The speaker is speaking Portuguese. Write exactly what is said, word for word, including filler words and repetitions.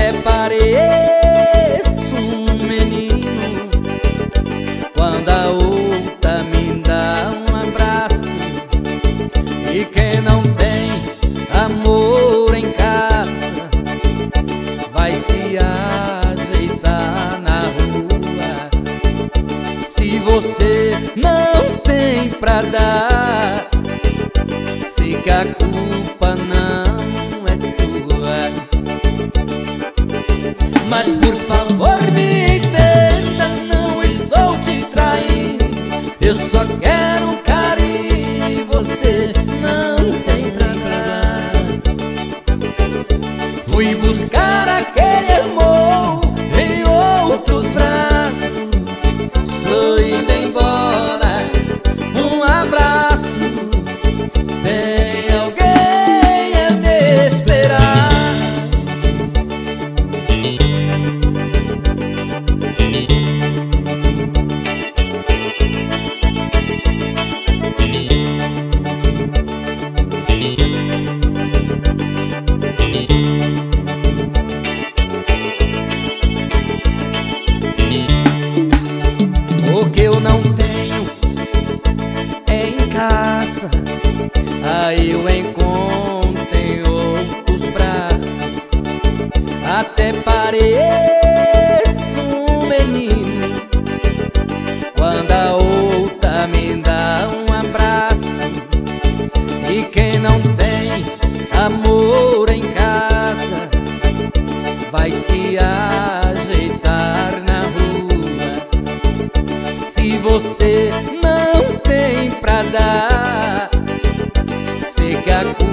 Até pareço um menino quando a outra me dá um abraço. E quem não tem amor em casa vai se ajeitar na rua. Se você não tem pra dar, sei que a culpa não é sua. Mas por favor me entenda, não estou te traindo. Eu só quero um carinho e você não tem pra dar. Fui buscar aquele amor em outros braços, estou indo embora, um abraço. Tem alguém a me esperar. O que eu não tenho é em casa, aí eu encontro em outros braços. Até pareço um menino quando a outra me dá um abraço. E quem não tem amor em casa vai se ajeitar na rua. Se você não tem pra dar, sei que a